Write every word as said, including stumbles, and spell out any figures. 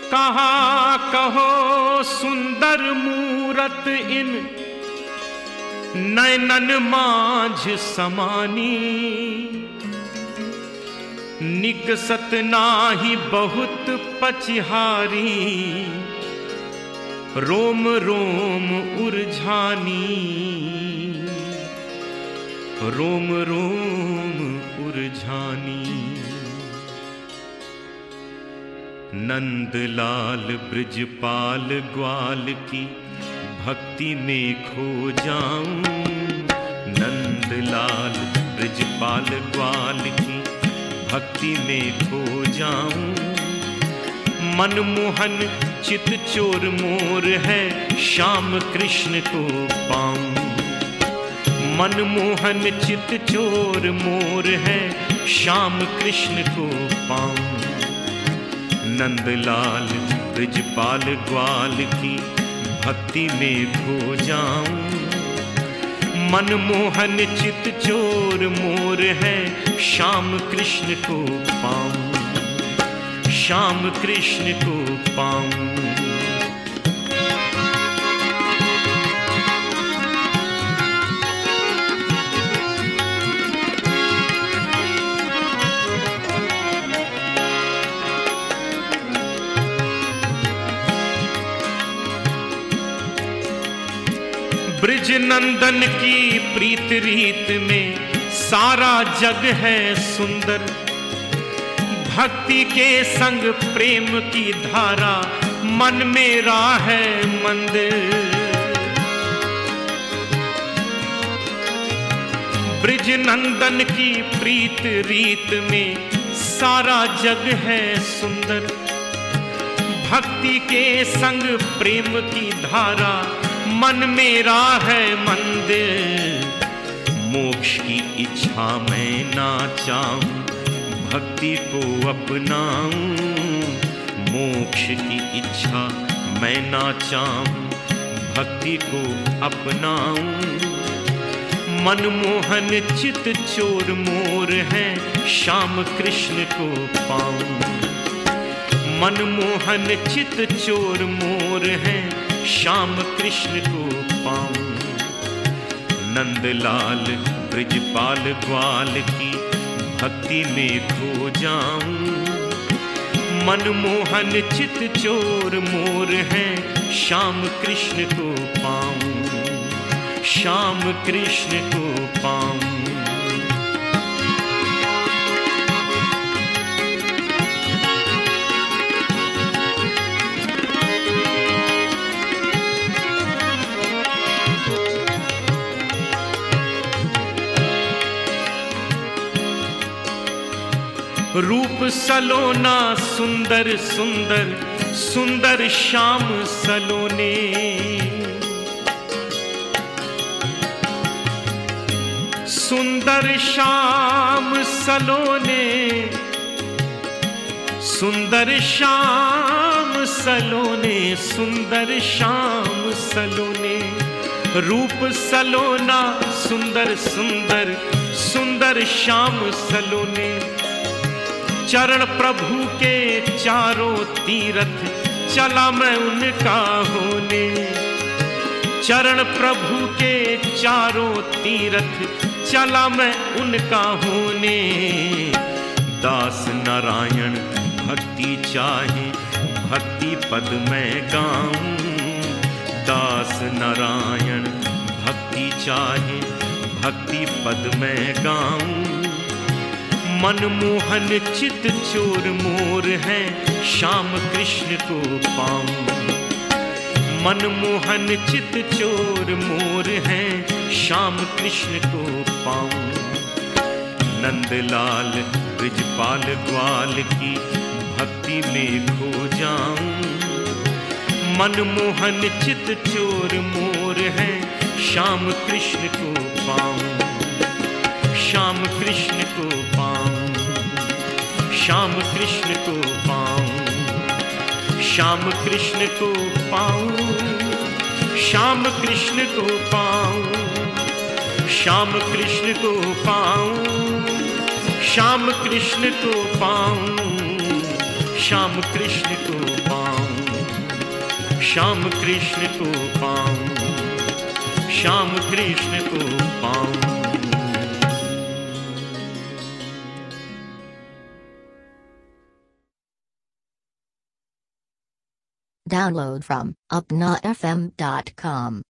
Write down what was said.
कहा कहो सुंदर मूरत इन नयनन माझ समानी, निकसत नाही बहुत पचिहारी, रोम रोम उरझानी, रोम रोम उरझानी। नंदलाल ब्रजपाल ग्वाल की भक्ति में खो जाऊं, नंदलाल ब्रजपाल ग्वाल की भक्ति में खो जाऊं। मनमोहन चित चोर मोर है श्याम कृष्ण को पाऊं, मनमोहन चित चोर मोर है श्याम कृष्ण को पाऊं। नंदलाल ब्रजपाल ग्वाल की भक्ति में खो जाऊं, मनमोहन चित चोर मोर है श्याम कृष्ण को पाऊं, श्याम कृष्ण को पाऊं। ब्रिज नंदन की प्रीत रीत में सारा जग है सुंदर, भक्ति के संग प्रेम की धारा मन मेरा है मंदिर। ब्रिज नंदन की प्रीत रीत में सारा जग है सुंदर, भक्ति के संग प्रेम की धारा मन मेरा है मंदिर। मोक्ष की इच्छा मैं ना चाहूं, भक्ति को अपनाऊं, मोक्ष की इच्छा मैं ना चाहूं, भक्ति को अपनाऊं। मनमोहन चित चोर मोर है श्याम कृष्ण को पाऊं, मनमोहन चित चोर मोर है श्याम कृष्ण को पाऊं। नंदलाल ब्रजपाल ग्वाल की भक्ति में खो जाऊं, मनमोहन चित चोर मोर है श्याम कृष्ण को पाऊं, श्याम कृष्ण को पाऊं। रूप सलोना सुंदर सुंदर सुंदर श्याम सलोने, सुंदर श्याम सलोने, सुंदर श्याम सलोने, सुंदर श्याम सलोने। रूप सलोना सुंदर सुंदर सुंदर श्याम सलोने, चरण प्रभु के चारों तीरथ चला मैं उनका होने, चरण प्रभु के चारों तीरथ चला मैं उनका होने। दास नारायण भक्ति चाहे भक्ति पद मैं गाऊं, दास नारायण भक्ति चाहे भक्ति पद मैं गाऊं। मनमोहन चित चोर मोर है श्याम कृष्ण को पाऊं, मनमोहन चित चोर मोर है श्याम कृष्ण को पाऊं। नंदलाल ब्रजपाल ग्वाल की भक्ति में खो जाऊं, मनमोहन चित चोर मोर है श्याम कृष्ण को पाऊं, श्याम कृष्ण को पाऊं, श्याम कृष्ण को पाऊं, श्याम कृष्ण को पाऊं, श्याम कृष्ण को पाऊं, श्याम कृष्ण को पाऊं, श्याम कृष्ण को पाऊं, श्याम कृष्ण को पाऊं। श्याम कृष्ण को पाऊं, श्याम कृष्ण को पाऊं। Download from upna f m dot com.